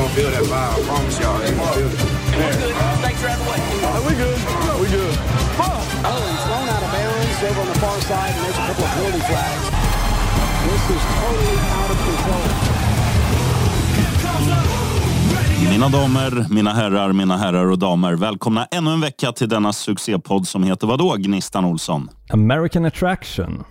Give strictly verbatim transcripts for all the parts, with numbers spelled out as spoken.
gonna feel that vibe. I promise y'all, they gonna feel it. Snakes are out of the way. Are we good? We good. Oh, he's thrown out of bounds over on the far side, and there's a couple of penalty flags. This is totally out of control. Mina damer, mina herrar, mina herrar och damer, välkomna ännu en vecka till denna succépodd som heter vadå, Gnistan Olsson? American Attraction.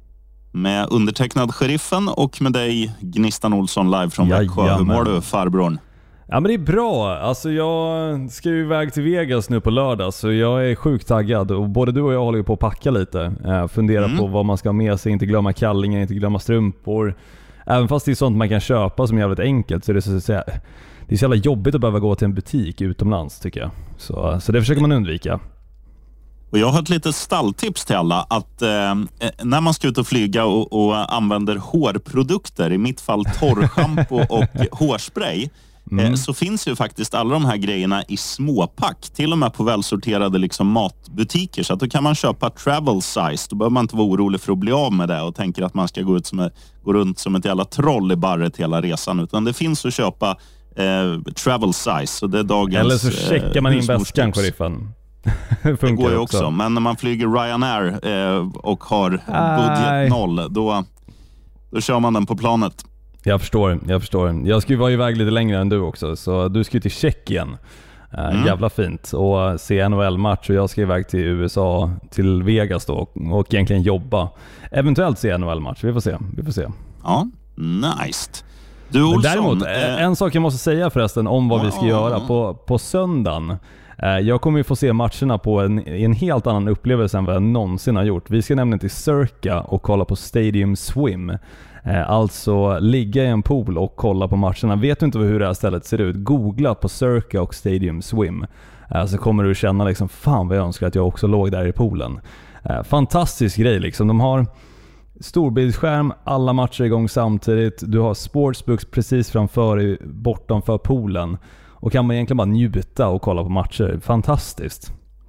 Med undertecknad Sheriffen och med dig, Gnistan Olsson, live från Växjö. Hur mår du, farbrorn? Ja, men det är bra. Alltså jag ska ju iväg till Vegas nu på lördag, så jag är sjukt taggad. Och både du och jag håller ju på att packa lite. Eh, fundera mm. på vad man ska ha med sig, inte glömma kallingar, inte glömma strumpor. Även fast det är sånt man kan köpa som är jävligt enkelt, så är det så att säga, det är så jävla jobbigt att behöva gå till en butik utomlands, tycker jag. Så, så det försöker man undvika. Och jag har ett litet stalltips till alla att eh, när man ska ut och flyga och, och använder hårprodukter, i mitt fall torrschampo och hårspray, mm. eh, så finns ju faktiskt alla de här grejerna i småpack, till och med på välsorterade liksom matbutiker, så att då kan man köpa travel size. Då behöver man inte vara orolig för att bli av med det och tänker att man ska gå, ut som ett, gå runt som ett jävla troll i barret hela resan, utan det finns att köpa eh, travel size. Så det är dagens, eller så checkar man eh, in väskan, Sheriffen. Det går ju också. också. Men när man flyger Ryanair eh, och har budget noll, då, då kör man den på planet. Jag förstår, jag förstår. Jag ska ju vara iväg lite längre än du också, så du ska ju till Tjeckien. Uh, mm. Jävla fint. Och se N H L-match, och jag ska iväg till U S A, till Vegas då, och egentligen jobba. Eventuellt se N H L-match, vi får se. Vi får se. Ja, nice. Du Olsson, däremot, eh... en sak jag måste säga förresten om vad oh, vi ska oh, göra på, på söndagen. Jag kommer ju få se matcherna på en, en helt annan upplevelse än vad jag någonsin har gjort. Vi ska nämligen till Circa och kolla på Stadium Swim. Alltså ligga i en pool och kolla på matcherna. Vet du inte hur det här stället ser ut? Googla på Circa och Stadium Swim. Så kommer du känna liksom, fan vad jag önskar att jag också låg där i poolen. Fantastisk grej liksom. De har storbildsskärm, alla matcher igång samtidigt. Du har sportsbooks precis framför, bortanför poolen. Och kan man egentligen bara njuta och kolla på matcher. Fantastiskt.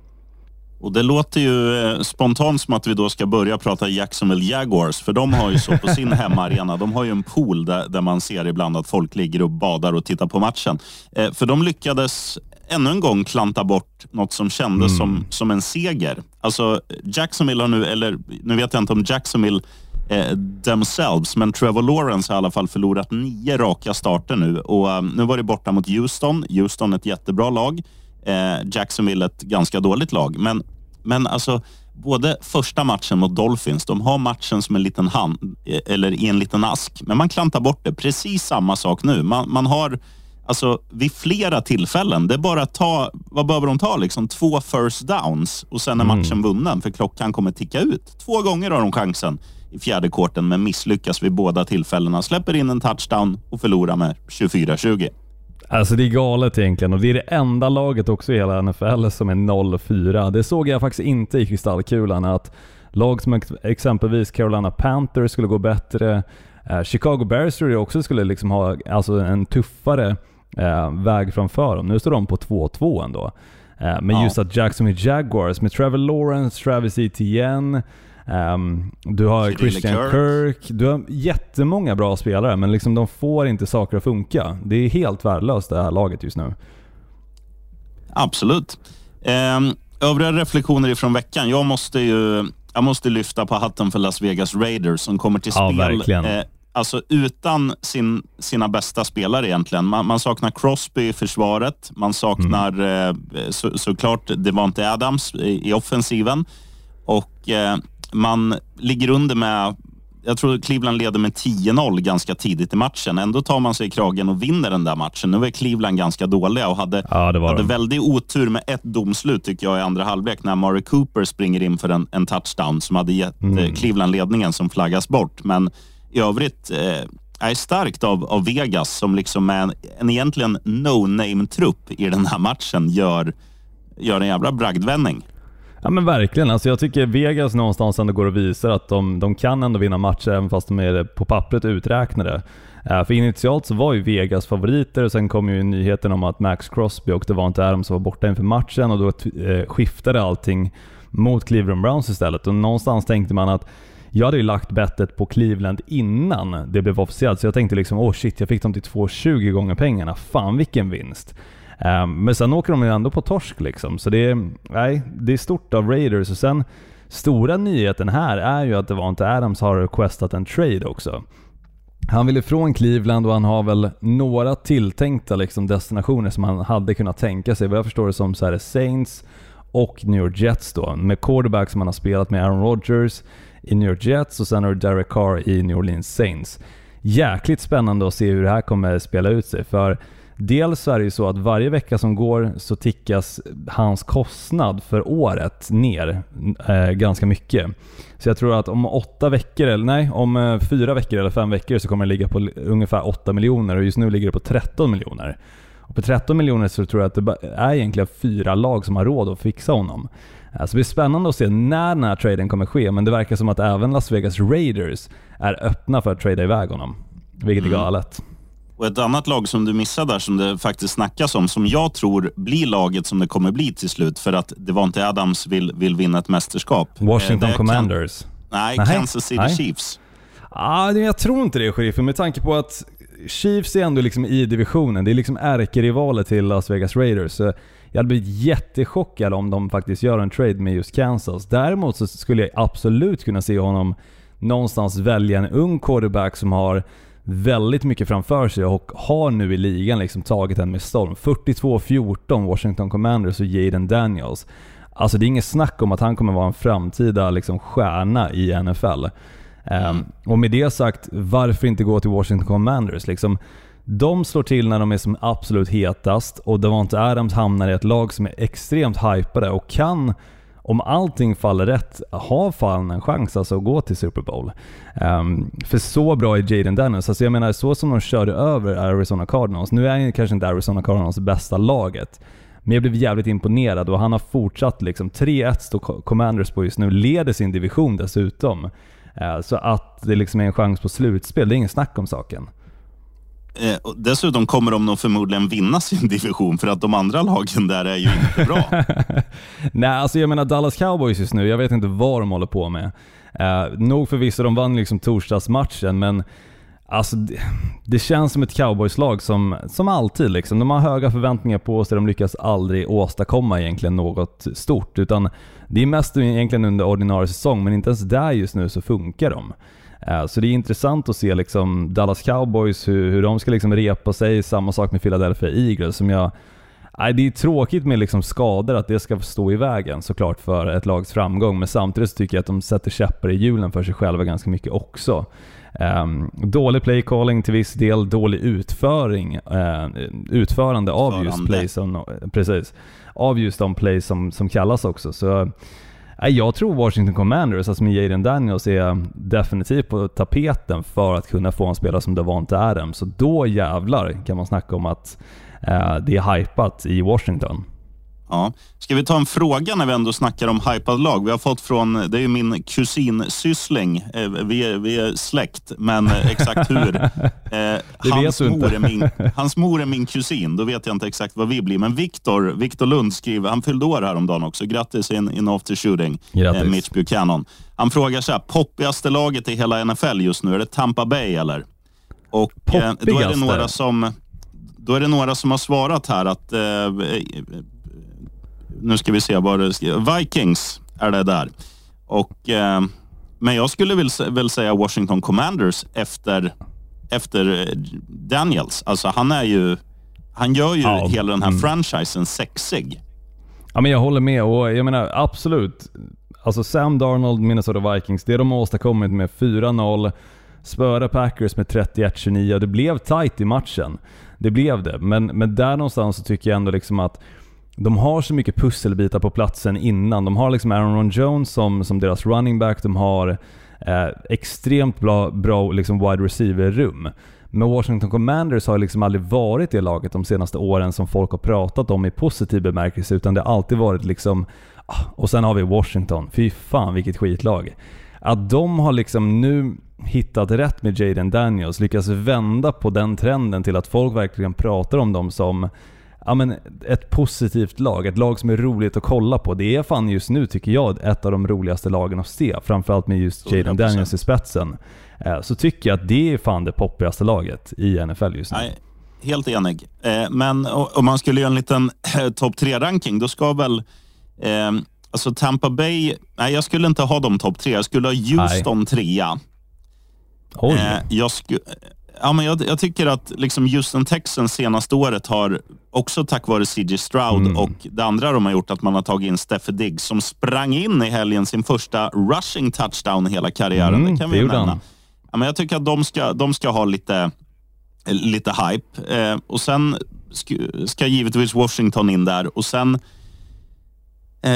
Och det låter ju eh, spontant som att vi då ska börja prata Jacksonville Jaguars. För de har ju så på sin hemmaarena. De har ju en pool där, där man ser ibland att folk ligger och badar och tittar på matchen. Eh, för de lyckades ännu en gång klanta bort något som kändes mm. som, som en seger. Alltså Jacksonville har nu, eller nu vet jag inte om Jacksonville Eh, themselves, men Trevor Lawrence har i alla fall förlorat nio raka starter nu, och um, nu var det borta mot Houston. Houston ett jättebra lag, eh, Jacksonville ett ganska dåligt lag, men, men alltså både första matchen mot Dolphins, de har matchen som en liten hand, eh, eller i en liten ask, men man klantar bort det. Precis samma sak nu. Man, man har alltså vid flera tillfällen, det är bara att ta, vad behöver de ta liksom, två first downs och sen är matchen mm. vunnen, för klockan kommer ticka ut. Två gånger har de chansen i fjärde kvarten, men misslyckas vid båda tillfällena. Släpper in en touchdown och förlorar med tjugofyra tjugo. Alltså det är galet egentligen, och det är det enda laget också i hela N F L som är noll fyra. Det såg jag faktiskt inte i kristallkulan, att lag som exempelvis Carolina Panthers skulle gå bättre. Eh, Chicago Bears tror jag också skulle liksom ha alltså en tuffare eh, väg framför dem. Nu står de på två två ändå. Eh, men ja. Just att Jacksonville Jaguars med Trevor Lawrence, Travis Etienne, Um, du har Kirill Christian Kirk. Kirk, du har jättemånga bra spelare, men liksom de får inte saker att funka. Det är helt värdelöst det här laget just nu. Absolut. Um, övriga reflektioner ifrån veckan. Jag måste ju jag måste lyfta på hatten för Las Vegas Raiders som kommer till ja, spel eh, alltså utan sin, sina bästa spelare egentligen. Man, man saknar Crosby i försvaret, man saknar mm. eh, så, såklart Devontae Adams i, i offensiven, och eh, man ligger under med, jag tror Cleveland leder med tio noll ganska tidigt i matchen. Ändå tar man sig i kragen och vinner den där matchen. Nu var Cleveland ganska dåliga och hade, ja, hade väldigt otur med ett domslut tycker jag i andra halvlek, när Amari Cooper springer in för en, en touchdown som hade gett mm. Cleveland ledningen, som flaggas bort. Men i övrigt eh, är starkt av, av Vegas, som liksom är en, en egentligen no-name-trupp i den här matchen, gör, gör en jävla bragdvändning. Ja men verkligen, alltså jag tycker Vegas någonstans ändå går och visar att de, de kan ändå vinna matcher även fast de är på pappret uträknade. Uh, för initialt så var ju Vegas favoriter, och sen kom ju nyheten om att Max Crosby och Devontae Adams var borta inför matchen, och då uh, skiftade allting mot Cleveland Browns istället. Och någonstans tänkte man att jag hade ju lagt bettet på Cleveland innan det blev officiellt, så jag tänkte liksom, åh oh shit, jag fick dem till två tjugo gånger pengarna, fan vilken vinst. Um, men sen åker de ju ändå på torsk liksom, så det är, nej, det är stort av Raiders. Och sen stora nyheten här är ju att Davante Adams har requestat en trade också. Han vill ifrån Cleveland och han har väl några tilltänkta liksom destinationer som han hade kunnat tänka sig. Vad jag förstår det som så är det Saints och New York Jets då, med quarterback som han har spelat med, Aaron Rodgers i New York Jets och sen har Derek Carr i New Orleans Saints. Jäkligt spännande att se hur det här kommer spela ut sig, för dels är det ju så att varje vecka som går så tickas hans kostnad för året ner eh, ganska mycket. Så jag tror att om åtta veckor, eller nej, om eh, fyra veckor eller fem veckor så kommer det ligga på ungefär åtta miljoner och just nu ligger det på tretton miljoner. Och på tretton miljoner så tror jag att det är egentligen fyra lag som har råd att fixa honom. Så det blir spännande att se när den här traden kommer ske, men det verkar som att även Las Vegas Raiders är öppna för att trada iväg honom, vilket är galet. Och ett annat lag som du missade där, som det faktiskt snackas om, som jag tror blir laget som det kommer bli till slut, för att Davante Adams vill, vill vinna ett mästerskap. Washington eh, Commanders. Kan, nej, nej, Kansas City nej. Chiefs. Ah, jag tror inte det, sheriffen, med tanke på att Chiefs är ändå liksom i divisionen. Det är liksom ärkerivaler till Las Vegas Raiders. Så jag hade blivit jättechockad om de faktiskt gör en trade med just Kansas. Däremot så skulle jag absolut kunna se honom någonstans välja en ung quarterback som har väldigt mycket framför sig och har nu i ligan liksom tagit en med storm. fyrtiotvå fjorton Washington Commanders och Jaden Daniels. Alltså det är inget snack om att han kommer vara en framtida liksom stjärna i N F L. Mm. Um, och med det sagt, varför inte gå till Washington Commanders? Liksom, de slår till när de är som absolut hetast, och Davante Adams hamnar i ett lag som är extremt hypade och kan, om allting faller rätt, ha fan en chans alltså att gå till Super Bowl. Um, för så bra är Jaden Daniels. Alltså jag menar, så som de körde över Arizona Cardinals. Nu är kanske inte Arizona Cardinals bästa laget, men jag blev jävligt imponerad, och han har fortsatt liksom tre ett står Commanders på just nu, leder sin division dessutom. Uh, så att det liksom är en chans på slutspel, det är ingen snack om saken. Eh, och dessutom kommer de nog förmodligen vinna sin division, för att de andra lagen där är ju inte bra. Nej, alltså jag menar Dallas Cowboys just nu, jag vet inte vad de håller på med. Eh, nog förvisso, de vann liksom torsdagsmatchen, men alltså det, det känns som ett Cowboys-lag som, som alltid liksom, de har höga förväntningar på sig, de lyckas aldrig åstadkomma egentligen något stort, utan det är mest egentligen under ordinarie säsong, men inte ens där just nu så funkar de. Så det är intressant att se liksom Dallas Cowboys, hur, hur de ska liksom repa sig. Samma sak med Philadelphia Eagles. Som jag, nej, det är tråkigt med liksom skador, att det ska stå i vägen såklart för ett lags framgång. Men samtidigt så tycker jag att de sätter käppar i hjulen för sig själva ganska mycket också. Um, dålig play calling till viss del, dålig utföring, uh, utförande av Förande. just play som, precis, av just de play som, som kallas också. Så jag tror Washington Commanders, alltså med Jaden Daniels, är definitivt på tapeten för att kunna få en spelare som Davante Adams. Så då jävlar kan man snacka om att eh, det är hypat i Washington. Ja. Ska vi ta en fråga när vi ändå snackar om hypad lag? Vi har fått från, det är ju min kusin Syssling. Eh, vi, är, vi är släkt, men exakt hur. Eh, hans, mor är min, hans mor är min kusin, då vet jag inte exakt vad vi blir. Men Victor, Victor Lund skriver, han fyllde år häromdagen också. Grattis in, in after shooting, eh, Mitch Buchanan. Han frågar så här, poppigaste laget i hela N F L just nu, är det Tampa Bay eller? Och eh, då är det några som då är det några som har svarat här att eh, nu ska vi se vad det ska. Vikings är det där. Och, eh, men jag skulle väl, väl säga Washington Commanders efter, efter Daniels. Alltså han är ju han gör ju ja, hela den här mm. franchisen sexig. Ja, men jag håller med, och jag menar absolut. Alltså Sam Darnold, Minnesota Vikings, det de har åstadkommit med fyra noll, spöra Packers med trettioett tjugonio. Det blev tight i matchen. Det blev det. Men, men där någonstans så tycker jag ändå liksom att de har så mycket pusselbitar på platsen innan. De har liksom Aaron Jones som, som deras running back. De har eh, extremt bra, bra liksom wide receiver-rum. Men Washington Commanders har liksom aldrig varit det laget de senaste åren som folk har pratat om i positiv bemärkelse, utan det har alltid varit liksom ah, och sen har vi Washington. Fy fan vilket skitlag. Att de har liksom nu hittat rätt med Jaden Daniels, lyckas vända på den trenden till att folk verkligen pratar om dem som ja, men ett positivt lag, ett lag som är roligt att kolla på. Det är fan just nu, tycker jag, ett av de roligaste lagen att se, framförallt med just Jaden Daniels i spetsen. Så tycker jag att det är fan det poppigaste laget i N F L just nu. Nej, helt enig. Men om man skulle göra en liten topp tre-ranking, då ska väl eh, alltså Tampa Bay, nej jag skulle inte ha dem topp tre, jag skulle ha Houston nej. trea. Oj. Eh, jag skulle Ja, men jag, jag tycker att liksom Houston Texans senaste året har också tack vare C J Stroud mm. och det andra de har gjort att man har tagit in Stefon Diggs som sprang in i helgen sin första rushing touchdown i hela karriären. Mm, det kan vi nämna. Ja, men jag tycker att de ska, de ska ha lite, lite hype. Eh, och sen ska, ska givetvis Washington in där. Och sen... Eh,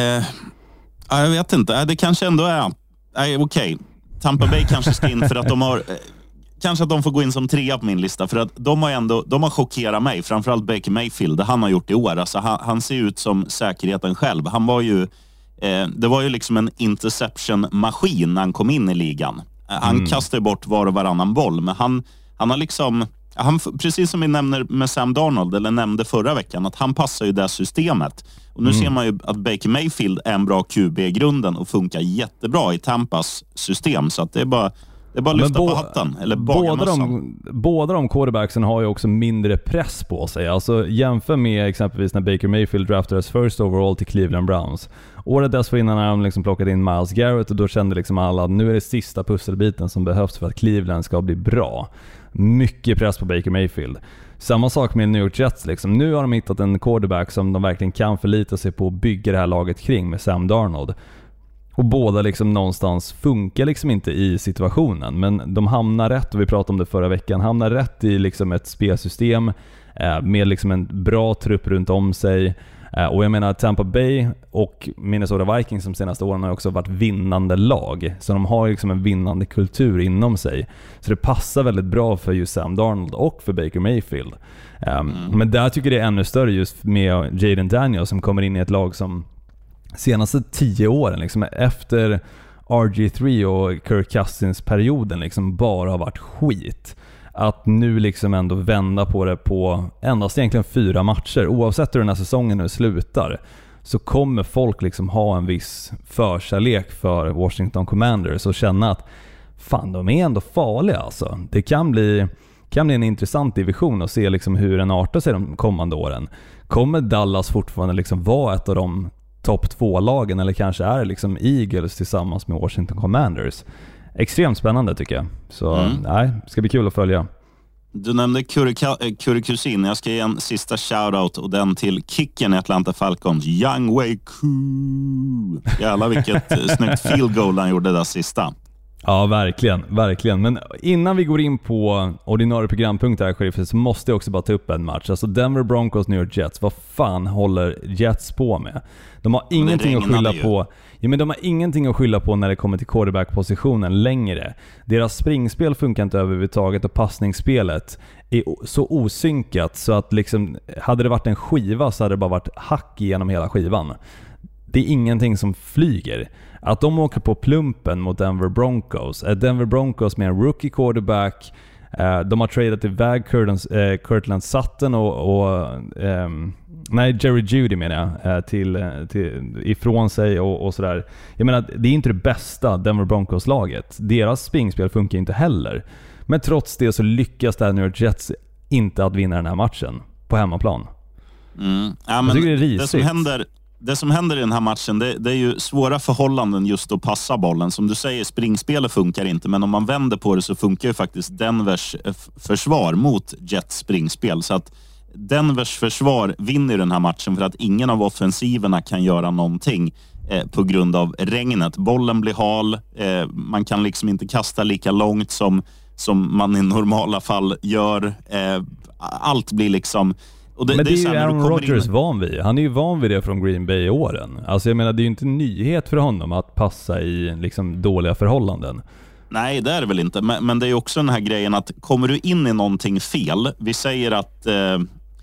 ja, jag vet inte. Det kanske ändå är... Okej, okay. Tampa Bay kanske ska in för att de har... Eh, Kanske att de får gå in som trea på min lista för att de har ändå de har chockerat mig, framförallt Baker Mayfield, det han har gjort i år. Alltså han, han ser ut som säkerheten själv. Han var ju eh, det var ju liksom en interception-maskin när han kom in i ligan. Han mm. kastade bort var och varannan boll, men han, han har liksom han, precis som vi nämner med Sam Darnold eller nämnde förra veckan, att han passar ju det systemet. Och nu mm. ser man ju att Baker Mayfield är en bra Q B i grunden och funkar jättebra i Tampas system, så att det är bara Det är bara att lyfta bo- på hatten, eller båda de, båda de quarterbacksen har ju också mindre press på sig. Alltså jämför med exempelvis när Baker Mayfield draftades first overall till Cleveland Browns. Året dessförinnan när de liksom plockat in Myles Garrett och då kände liksom alla att nu är det sista pusselbiten som behövs för att Cleveland ska bli bra. Mycket press på Baker Mayfield. Samma sak med New York Jets. Liksom. Nu har de hittat en quarterback som de verkligen kan förlita sig på och bygga det här laget kring med Sam Darnold. Och båda liksom någonstans funkar liksom inte i situationen, men de hamnar rätt, och vi pratade om det förra veckan, hamnar rätt i liksom ett spelsystem eh, med liksom en bra trupp runt om sig. Eh, och jag menar Tampa Bay och Minnesota Vikings som senaste åren har också varit vinnande lag, så de har liksom en vinnande kultur inom sig. Så det passar väldigt bra för just Sam Darnold och för Baker Mayfield. Eh, mm. Men där tycker jag det är ännu större just med Jaden Daniels som kommer in i ett lag som senaste tio åren liksom, efter R G tre och Kirk Cousins-perioden liksom bara har varit skit. Att nu liksom ändå vända på det på endast egentligen fyra matcher, oavsett hur den här säsongen nu slutar, så kommer folk liksom ha en viss förkärlek för Washington Commanders och känna att fan, de är ändå farliga alltså. Det kan bli, kan bli en intressant division och se liksom hur den artar sig de kommande åren. Kommer Dallas fortfarande liksom vara ett av de topp två-lagen, eller kanske är det liksom Eagles tillsammans med Washington Commanders? Extremt spännande tycker jag. Så mm. nej, det ska bli kul att följa. Du nämnde Curry Kusin. Jag ska ge en sista shoutout och den till kicken i Atlanta Falcons, Young Wei Koo. Jävlar vilket snyggt field goal han gjorde där sista. Ja, verkligen, verkligen. Men innan vi går in på ordinarie programpunkter här, Sheriff, så måste jag också bara ta upp en match. Alltså Denver Broncos, New York Jets. Vad fan håller Jets på med? De har ingenting att skylla ju. på. Ja, men de har ingenting att skylla på när det kommer till quarterback-positionen längre. Deras springspel funkar inte överhuvudtaget och passningsspelet är så osynkat så att liksom, hade det varit en skiva så hade det bara varit hack genom hela skivan. Det är ingenting som flyger. Att de åker på plumpen mot Denver Broncos. Denver Broncos med en rookie quarterback. De har tradat iväg Cortland Sutton och, och um, nej, Jerry Jeudy menar jag, till, till, ifrån sig och, och sådär. Jag menar, det är inte det bästa Denver Broncos-laget. Deras springspel funkar inte heller. Men trots det så lyckas det här New York Jets inte att vinna den här matchen på hemmaplan. Mm. Ja, men jag tycker det är risigt. Det som händer... Det som händer i den här matchen, det, det är ju svåra förhållanden just att passa bollen. Som du säger, springspelet funkar inte, men om man vänder på det så funkar ju faktiskt Denvers försvar mot Jets springspel. Så att Denvers försvar vinner den här matchen för att ingen av offensiverna kan göra någonting eh, på grund av regnet. Bollen blir hal, eh, man kan liksom inte kasta lika långt som, som man i normala fall gör. Eh, allt blir liksom... Det, men det, det är ju Aaron Rodgers in... van vid. Han är ju van vid det från Green Bay i åren. Alltså jag menar, det är ju inte en nyhet för honom att passa i liksom dåliga förhållanden. Nej, det är det väl inte. Men, men det är ju också den här grejen att kommer du in i någonting fel, vi säger att eh, eh,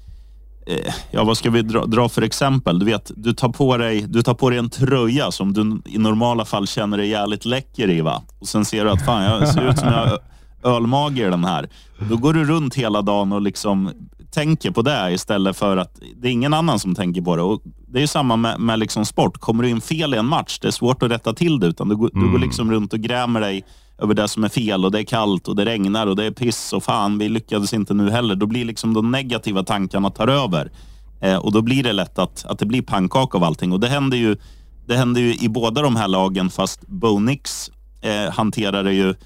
ja, vad ska vi dra, dra för exempel? Du vet, du tar på dig du tar på dig en tröja som du i normala fall känner dig jävligt läcker i, va? Och sen ser du att fan, jag ser ut som jag ölmage i den här. Då går du runt hela dagen och liksom tänker på det istället för att det är ingen annan som tänker på det. Och det är ju samma med, med liksom sport. Kommer du in fel i en match, det är svårt att rätta till det, utan du, mm. du går liksom runt och grämer dig över det som är fel, och det är kallt och det regnar och det är piss och fan, vi lyckades inte nu heller. Då blir liksom de negativa tankarna tar över. Eh, och då blir det lätt att, att det blir pannkaka av allting. Och det händer ju, det händer ju i båda de här lagen, fast Bo Nix eh, hanterar det ju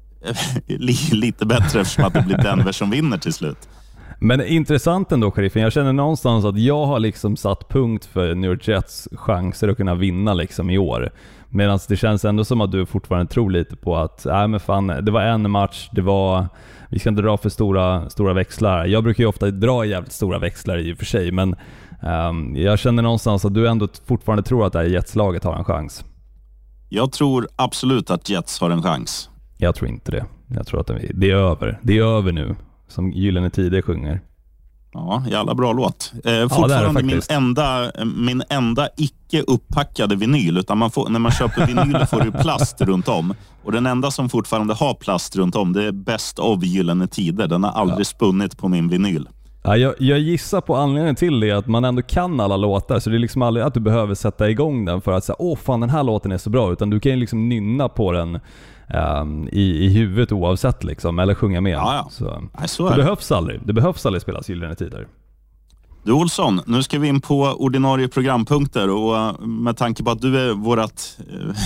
lite bättre eftersom att det blir Denver som vinner till slut. Men intressant ändå, Sheriffen. Jag känner någonstans att jag har liksom satt punkt för New York Jets chanser att kunna vinna liksom i år. Medan det känns ändå som att du fortfarande tror lite på att äh, men fan, det var en match, det var, vi ska inte dra för stora, stora växlar. Jag brukar ju ofta dra jävligt stora växlar i och för sig, men um, jag känner någonstans att du ändå fortfarande tror att det här Jets-laget har en chans. Jag tror absolut att Jets har en chans. Jag tror inte det. Jag tror att det är över. Det är över nu, som Gyllene Tider sjunger. Ja, jävla bra låt. Eh, fortfarande ja, min enda, min enda icke upppackade vinyl. Utan man får, när man köper vinyl får du plast runt om. Och den enda som fortfarande har plast runt om, det är Best of Gyllene Tider. Den har aldrig ja. spunnit på min vinyl. Ja, jag, jag gissar på anledningen till det att man ändå kan alla låtar. Så det är liksom aldrig att du behöver sätta igång den för att säga, åh fan, den här låten är så bra. Utan du kan ju liksom nynna på den Um, i, i huvudet oavsett liksom, eller sjunga med. Ja, ja. Så, Nej, så det det. behövs aldrig. Det behövs aldrig spelas Gyllene Tider. Du Olsson, nu ska vi in på ordinarie programpunkter, och med tanke på att du är vårat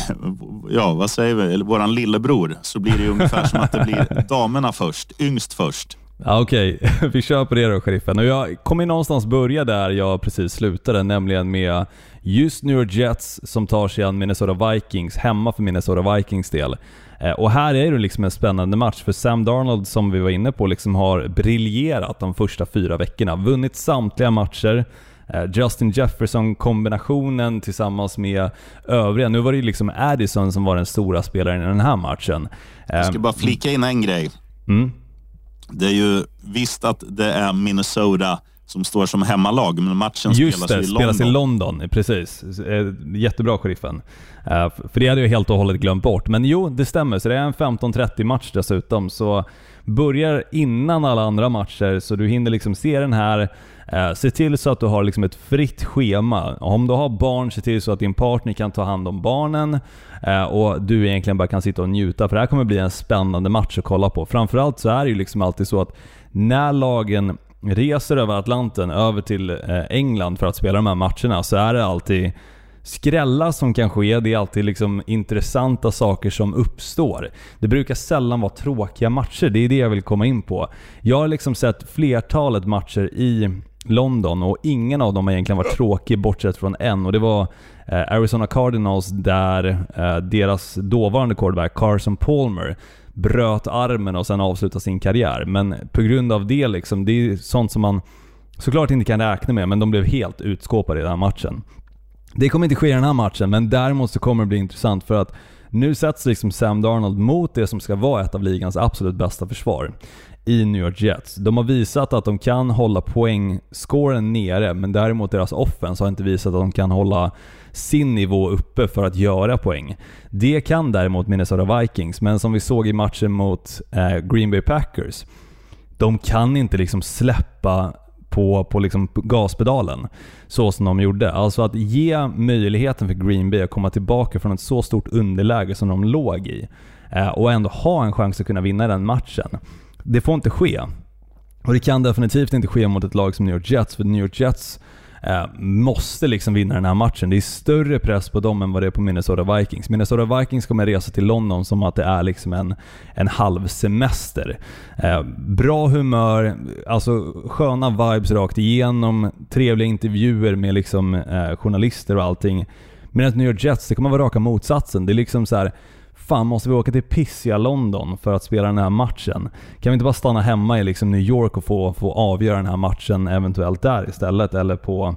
ja, vad säger vi, eller våran lillebror, så blir det ju ungefär som att det blir damerna först, yngst först. Ja, okej, okay. Vi kör på det då, Sheriffen. Och jag kommer någonstans börja där jag precis slutade, nämligen med just New York Jets som tar sig an Minnesota Vikings hemma för Minnesota Vikings del. Och här är det liksom en spännande match, för Sam Darnold, som vi var inne på, liksom har briljerat de första fyra veckorna. Vunnit samtliga matcher. Justin Jefferson-kombinationen tillsammans med övriga. Nu var det ju liksom Addison som var den stora spelaren i den här matchen. Jag ska bara flika in en grej. Mm. Det är ju visst att det är Minnesota som står som hemmalag, men matchen Just spelas det, i London. spelas i London, precis. Jättebra, Sheriffen. Uh, för det hade jag helt och hållet glömt bort. Men jo, det stämmer. Så det är en femton trettio match dessutom. Så börjar innan alla andra matcher, så du hinner liksom se den här. Uh, se till så att du har liksom ett fritt schema. Om du har barn, se till så att din partner kan ta hand om barnen. Uh, och du egentligen bara kan sitta och njuta. För det här kommer bli en spännande match att kolla på. Framförallt så är det ju liksom alltid så att när lagen reser över Atlanten över till England för att spela de här matcherna, så är det alltid skrällar som kan ske. Det är alltid liksom intressanta saker som uppstår. Det brukar sällan vara tråkiga matcher. Det är det jag vill komma in på. Jag har liksom sett flertalet matcher i London och ingen av dem har egentligen varit tråkig bortsett från en, och det var Arizona Cardinals där deras dåvarande quarterback Carson Palmer bröt armen och sen avslutade sin karriär. Men på grund av det liksom, det är sånt som man såklart inte kan räkna med, men de blev helt utskåpade i den här matchen. Det kommer inte ske i den här matchen, men däremot så kommer det bli intressant, för att nu sätts liksom Sam Darnold mot det som ska vara ett av ligans absolut bästa försvar i New York Jets. De har visat att de kan hålla poängscoren nere, men däremot deras offense har inte visat att de kan hålla sin nivå uppe för att göra poäng. Det kan däremot Minnesota Vikings, men som vi såg i matchen mot eh, Green Bay Packers, de kan inte liksom släppa på, på liksom gaspedalen så som de gjorde. Alltså att ge möjligheten för Green Bay att komma tillbaka från ett så stort underläge som de låg i eh, och ändå ha en chans att kunna vinna den matchen. Det får inte ske. Och det kan definitivt inte ske mot ett lag som New York Jets, för New York Jets eh, måste liksom vinna den här matchen. Det är större press på dem än vad det är på Minnesota Vikings. Minnesota Vikings kommer resa till London som att det är liksom en, en halv semester. Eh, bra humör, alltså sköna vibes rakt igenom, trevliga intervjuer med liksom eh, journalister och allting. Medan New York Jets, det kommer vara raka motsatsen. Det är liksom så här: fan, måste vi åka till pissiga London för att spela den här matchen? Kan vi inte bara stanna hemma i liksom New York och få, få avgöra den här matchen eventuellt där istället, eller på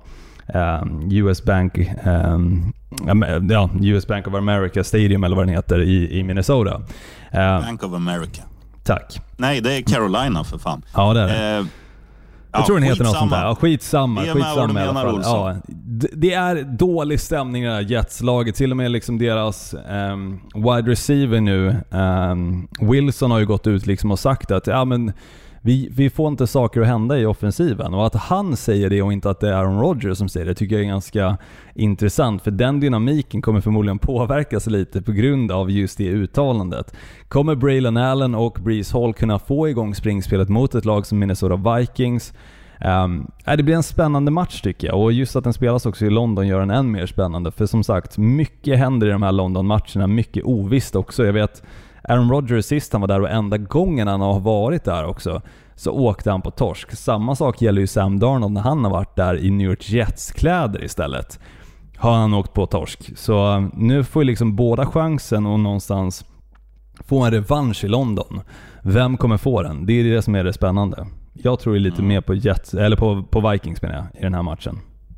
um, U S Bank um, ja, U S Bank of America Stadium eller vad den heter i, i Minnesota. Uh, Bank of America. Tack. Nej, det är Carolina för fan. Ja, det är det. Uh, Jag tror den heter något skitsamma. sånt där. Ja, skitsamma. Det är med skitsamma vad du i alla menar, fall. Olsson. Ja, d- det är dålig stämning i det här Jets-laget. Till och med liksom deras um, wide receiver nu, um, Wilson, har ju gått ut liksom och sagt att ja, men vi, vi får inte saker att hända i offensiven. Och att han säger det och inte att det är Aaron Rodgers som säger det tycker jag är ganska intressant. För den dynamiken kommer förmodligen påverkas lite på grund av just det uttalandet. Kommer Braylon Allen och Breece Hall kunna få igång springspelet mot ett lag som Minnesota Vikings? Um, det blir en spännande match tycker jag. Och just att den spelas också i London gör den än mer spännande. För som sagt, mycket händer i de här London-matcherna. Mycket ovisst också. Jag vet Aaron Rodgers sist han var där och enda gången han har varit där också så åkte han på torsk. Samma sak gäller ju Sam Darnold när han har varit där i New York Jets-kläder istället. Har han åkt på torsk. Så nu får ju liksom båda chansen och någonstans få en revansch i London. Vem kommer få den? Det är det som är det spännande. Jag tror ju lite mm. mer på Jets, eller på, på Vikings menar jag, i den här matchen.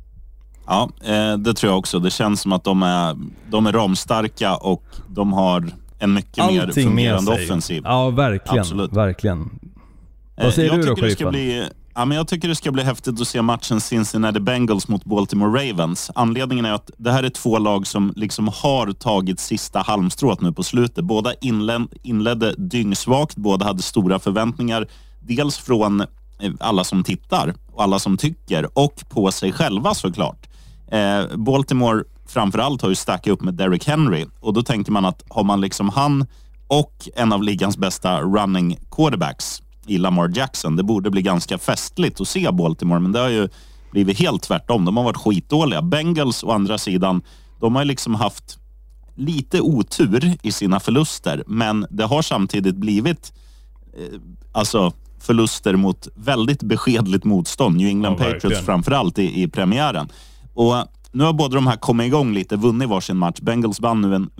Ja, eh, det tror jag också. Det känns som att de är, de är ramstarka och de har en mycket Allting mer fungerande offensiv. Ja, verkligen. Absolut. Verkligen. Vad säger jag du då, tycker det ska bli, ja, men jag tycker det ska bli häftigt att se matchen Cincinnati Bengals mot Baltimore Ravens. Anledningen är att det här är två lag som liksom har tagit sista halmstrået nu på slutet. Båda inled, inledde dyngsvagt, båda hade stora förväntningar. Dels från alla som tittar och alla som tycker och på sig själva såklart. Eh, Baltimore framförallt har ju stackat upp med Derrick Henry och då tänker man att har man liksom han och en av ligans bästa running quarterbacks i Lamar Jackson, det borde bli ganska festligt att se Baltimore, men det har ju blivit helt tvärtom. De har varit skitdåliga. Bengals å andra sidan, de har liksom haft lite otur i sina förluster, men det har samtidigt blivit eh, alltså förluster mot väldigt beskedligt motstånd. New England ja, Patriots framförallt i, i premiären. Och nu har båda de här kommit igång lite, vunnit varsin match. Bengals vann nu en,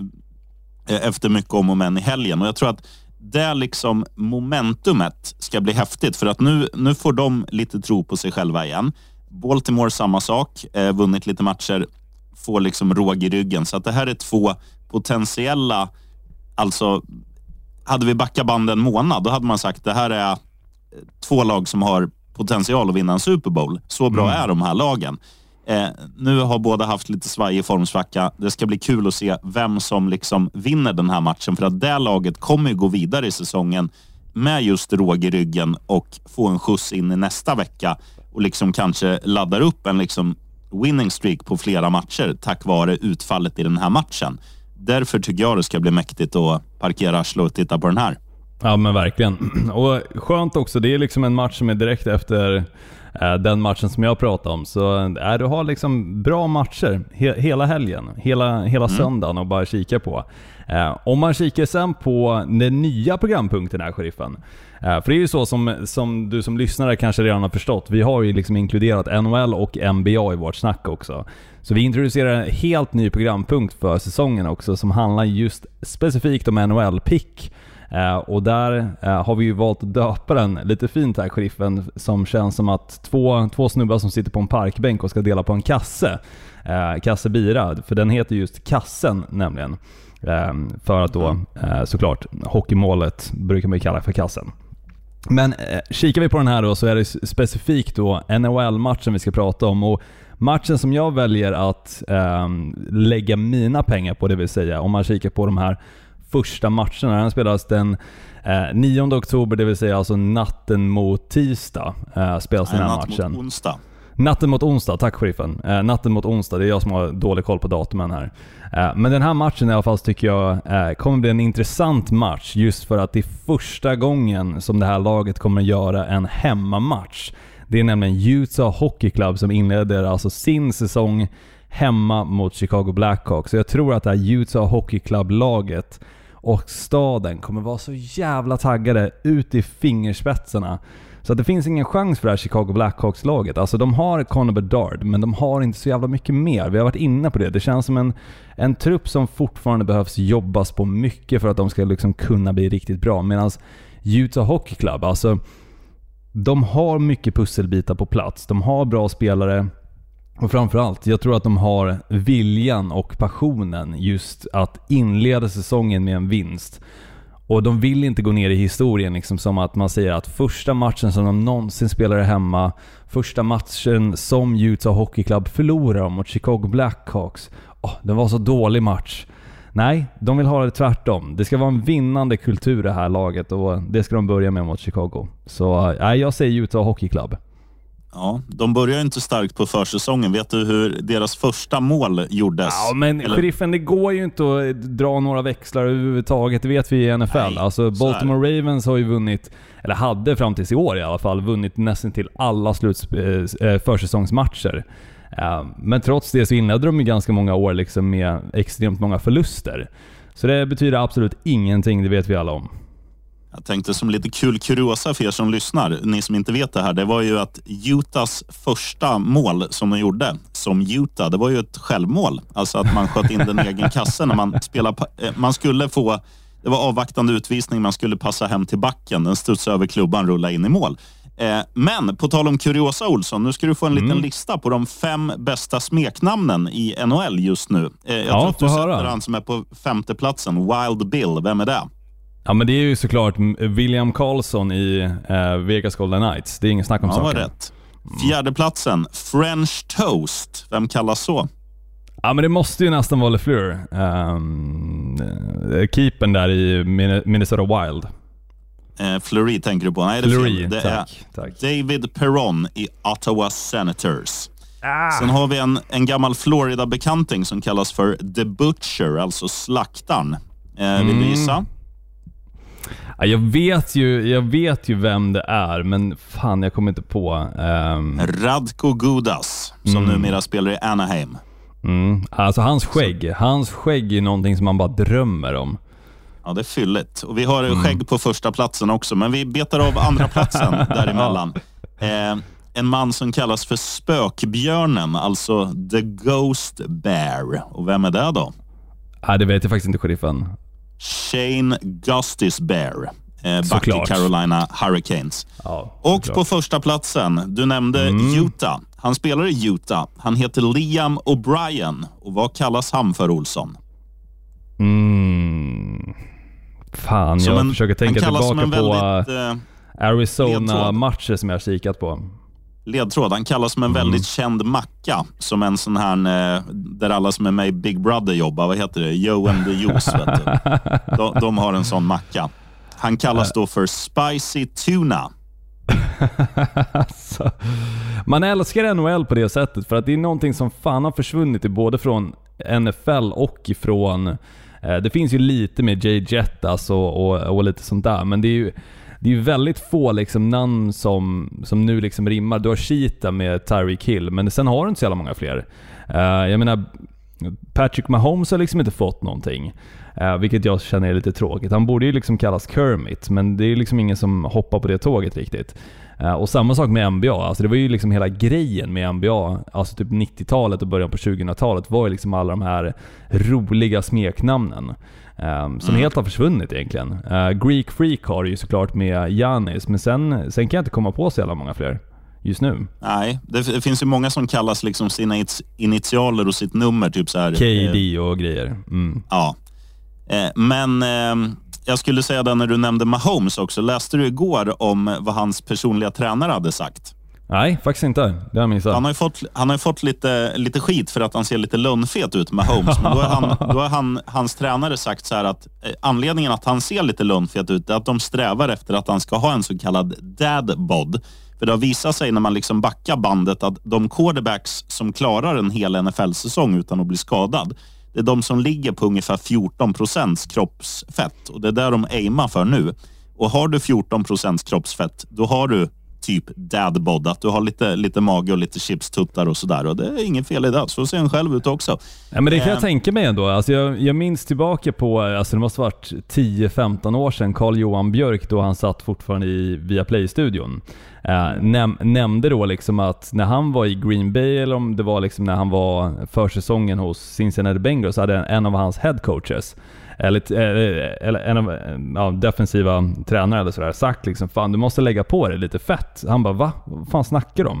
efter mycket om och men i helgen. Och jag tror att det liksom momentumet ska bli häftigt för att nu, nu får de lite tro på sig själva igen. Baltimore samma sak, eh, vunnit lite matcher, får liksom råg i ryggen. Så att det här är två potentiella, alltså hade vi backat band en månad då hade man sagt det här är två lag som har potential att vinna en Super Bowl. Så bra mm. är de här lagen. Eh, nu har båda haft lite svaj i formsvacka. Det ska bli kul att se vem som liksom vinner den här matchen. För att det laget kommer ju gå vidare i säsongen med just råg i ryggen och få en skjuts in i nästa vecka och liksom kanske laddar upp en liksom winning streak på flera matcher tack vare utfallet i den här matchen. Därför tycker jag det ska bli mäktigt att parkera arslet och titta på den här. Ja men verkligen. Och skönt också, det är liksom en match som är direkt efter eh, den matchen som jag pratade om. Så äh, du har liksom bra matcher he- hela helgen, hela, hela mm. söndagen och bara kika på. Eh, om man kikar sen på den nya programpunkten här, sheriffen. Eh, för det är ju så som, som du som lyssnare kanske redan har förstått. Vi har ju liksom inkluderat N H L och N B A i vårt snack också. Så vi introducerar en helt ny programpunkt för säsongen också som handlar just specifikt om N H L-pick. Uh, och där uh, har vi ju valt att döpa den lite fint här, sheriffen, som känns som att två, två snubbar som sitter på en parkbänk och ska dela på en kasse uh, kasse bira, för den heter just Kassen nämligen, uh, för att då uh, såklart hockeymålet brukar man ju kalla för Kassen. Men uh, kikar vi på den här då så är det specifikt då N H L-matchen vi ska prata om, och matchen som jag väljer att uh, lägga mina pengar på, det vill säga om man kikar på de här första matcherna. Den spelas den eh, nionde oktober, det vill säga alltså natten mot tisdag eh, spelas den här natt matchen. Mot onsdag. Natten mot onsdag, tack sheriffen. Eh, natten mot onsdag, det är jag som har dålig koll på datumen här. Eh, men den här matchen i alla fall tycker jag eh, kommer bli en intressant match just för att det är första gången som det här laget kommer att göra en hemmamatch. Det är nämligen Utah Hockey Club som inleder alltså sin säsong hemma mot Chicago Blackhawks. Så jag tror att det här Utah Hockey Club-laget och staden kommer vara så jävla taggade ut i fingerspetsarna. Så att det finns ingen chans för det här Chicago Blackhawks-laget. Alltså de har Connor Bedard, men de har inte så jävla mycket mer. Vi har varit inne på det. Det känns som en, en trupp som fortfarande behövs jobbas på mycket för att de ska liksom kunna bli riktigt bra. Medan Utah Hockey Club, alltså de har mycket pusselbitar på plats. De har bra spelare. Och framförallt, jag tror att de har viljan och passionen just att inleda säsongen med en vinst. Och de vill inte gå ner i historien liksom, som att man säger att första matchen som de någonsin spelade hemma, första matchen som Utah Hockey Club förlorar mot Chicago Blackhawks, oh, det var så dålig match. Nej, de vill ha det tvärtom. Det ska vara en vinnande kultur det här laget, och det ska de börja med mot Chicago. Så nej, jag säger Utah Hockey Club. Ja, de börjar inte starkt på försäsongen. Vet du hur deras första mål gjordes? Ja, men Eller? Sheriffen, det går ju inte att dra några växlar överhuvudtaget. Det vet vi i N F L. Nej, alltså Baltimore Ravens har ju vunnit, eller hade fram tills i år i alla fall, vunnit nästan till alla sluts, äh, försäsongsmatcher. Uh, men trots det så inledde de ju ganska många år liksom med extremt många förluster. Så det betyder absolut ingenting, det vet vi alla om. Jag tänkte som lite kul kuriosa för er som lyssnar, ni som inte vet det här, det var ju att Utahs första mål som de gjorde som Utah, det var ju ett självmål. Alltså att man sköt in den egen kassen när man spelade, man skulle få, det var avvaktande utvisning, man skulle passa hem till backen, den studsade över klubban, rulla in i mål. Eh, men på tal om kuriosa, Olsson, nu ska du få en liten mm. lista på de fem bästa smeknamnen i N H L just nu. Eh, jag ja, tror att du sätter han som är på femte platsen, Wild Bill, vem är det? Ja, men det är ju såklart William Karlsson i eh, Vegas Golden Knights. Det är ingen snack om ja, saken. Rätt. Fjärde platsen, French Toast. Vem kallas så? Ja, men det måste ju nästan vara LeFleur. Um, keepern där i Minnesota Wild. Eh, Fleury tänker du på? Nej, det är Fleury, fel. Det tack, är tack. David Perron i Ottawa Senators. Ah. Sen har vi en, en gammal Florida-bekanting som kallas för The Butcher, alltså slaktaren. Eh, vill mm. du gissa? Ja, jag vet ju jag vet ju vem det är, men fan, jag kommer inte på. Um... Radko Gudas, som mm. numera spelar i Anaheim. Mm. Alltså hans skägg, hans skägg är någonting som man bara drömmer om. Ja, det är fylligt. Och vi har mm. skägg på första platsen också, men vi betar av andra platsen däremellan. Eh, en man som kallas för Spökbjörnen, alltså The Ghost Bear. Och vem är det då? Ja, det vet jag faktiskt inte, sheriffen. Shane Gostisbehere, eh, back i Carolina Hurricanes. Ja, och på första platsen, du nämnde mm. Utah. Han spelar i Utah. Han heter Liam O'Brien. Och vad kallas han för, Olsson? Mm. Fan, som jag en, försöker tänka tillbaka på väldigt, uh, Arizona-matcher som jag har kikat på. Ledtråd, han kallas som en mm. väldigt känd macka. Som en sån här, eh, där alla som är med i Big Brother jobbar. Vad heter det? Joe and the Juice, vet du. De, de har en sån macka. Han kallas då för Spicy Tuna. Alltså, man älskar N H L på det sättet, för att det är någonting som fan har försvunnit i både från N F L och ifrån eh, det finns ju lite med Jay Jettas och, och, och lite sånt där, men det är ju det är ju väldigt få liksom namn som, som nu liksom rimmar. Du har Cheetah med Tyreek Hill, men sen har du inte så jävla många fler. Uh, jag menar, Patrick Mahomes har liksom inte fått någonting, uh, vilket jag känner är lite tråkigt. Han borde ju liksom kallas Kermit, men det är liksom ingen som hoppar på det tåget riktigt. Uh, och samma sak med N B A. Alltså det var ju liksom hela grejen med N B A, alltså typ nittiotalet och början på tjugohundratalet var ju liksom alla de här roliga smeknamnen. Um, som mm. helt har försvunnit egentligen. Uh, Greek Freak har ju såklart med Giannis, men sen, sen kan jag inte komma på så jävla många fler just nu. Nej, det, det finns ju många som kallas liksom sina initialer och sitt nummer, typ så här. K D och eh, grejer. Mm. Ja. Eh, men eh, jag skulle säga det, när du nämnde Mahomes också, läste du igår om vad hans personliga tränare hade sagt? Nej, faktiskt inte. Det har jag han har ju fått, han har ju fått lite, lite skit för att han ser lite lönnfet ut med Mahomes. Men då har han, då har han, hans tränare sagt så här att eh, anledningen att han ser lite lönnfet ut är att de strävar efter att han ska ha en så kallad dad bod. För det har visat sig när man liksom backar bandet att de quarterbacks som klarar en hel N F L-säsong utan att bli skadad, det är de som ligger på ungefär fjorton procent kroppsfett. Och det är där de aimar för nu. Och har du fjorton procent kroppsfett, då har du typ dadbod, att du har lite, lite mage och lite chipstuttar och sådär, och det är inget fel i det, så ser en själv ut också. Ja, men det kan jag eh. tänka mig ändå. Alltså jag, jag minns tillbaka på, alltså det måste ha varit tio femton år sedan, Carl Johan Björk, då han satt fortfarande i Viaplay-studion, eh, näm- nämnde då liksom att när han var i Green Bay, eller om det var liksom när han var försäsongen hos Cincinnati Bengals, så hade en, en av hans head coaches, eller, eller en av ja, defensiva tränare eller sådär, sagt liksom, fan, du måste lägga på dig lite fett. Han bara, va? Vad fan snackar de?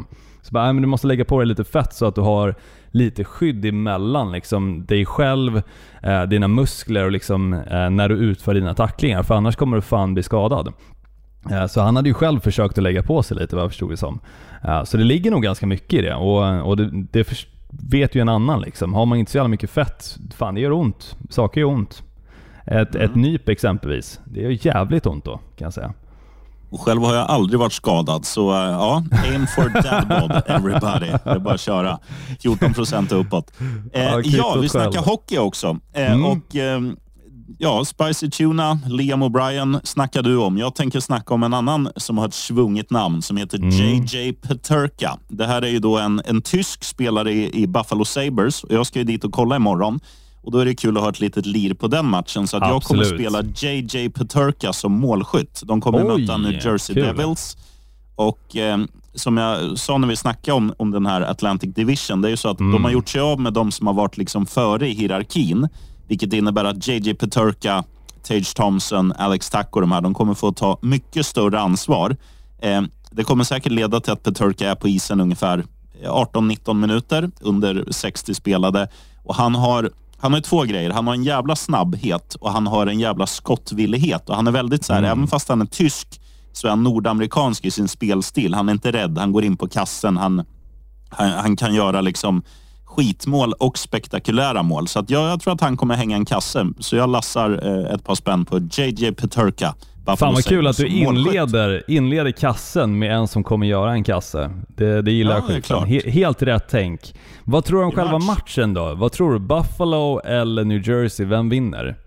Så bara, men du måste lägga på dig lite fett så att du har lite skydd emellan liksom, dig själv, eh, dina muskler och liksom, eh, när du utför dina tacklingar. För annars kommer du fan bli skadad. Eh, så han hade ju själv försökt att lägga på sig lite, vad jag förstod det som. Eh, så det ligger nog ganska mycket i det. Och, och det, det för, vet ju en annan liksom. Har man inte så jävla mycket fett, fan det gör ont. Saker gör ont. Ett, mm. ett nyp exempelvis, det gör jävligt ont då, kan jag säga. Och själv har jag aldrig varit skadad, så uh, ja, aim for dad bod everybody. Det är bara att köra fjorton procent uppåt. Eh, ja, ja, vi snackar hockey också. Eh, mm. Och eh, ja, Spicy Tuna, Liam O'Brien snackar du om. Jag tänker snacka om en annan som har ett svunget namn som heter mm. J J Peterka. Det här är ju då en, en tysk spelare i, i Buffalo Sabres, och jag ska ju dit och kolla imorgon. Och då är det kul att ha ett litet lir på den matchen. Så att jag kommer att spela J J Peterka som målskytt. De kommer att möta New Jersey kul. Devils. Och eh, som jag sa när vi snackade om, om den här Atlantic Division, det är ju så att mm. de har gjort sig av med de som har varit liksom före i hierarkin. Vilket innebär att J J Peterka, Tage Thompson, Alex Tuch och de här, de kommer få ta mycket större ansvar. Eh, det kommer säkert leda till att Peterka är på isen ungefär arton nitton minuter under sextio spelade. Och han har... Han har ju två grejer. Han har en jävla snabbhet och han har en jävla skottvillighet. Och han är väldigt så här, mm. även fast han är tysk så är han nordamerikansk i sin spelstil. Han är inte rädd. Han går in på kassen. Han, han, han kan göra liksom skitmål och spektakulära mål. Så att jag, jag tror att han kommer hänga en kasse. Så jag lassar eh, ett par spänn på J J Peterka. Fan vad kul att du inleder, inleder kassen med en som kommer göra en kasse. Det, det gillar ja, jag He, Helt rätt tänk. Vad tror du om I själva match. matchen då? Vad tror du? Buffalo eller New Jersey? Vem vinner?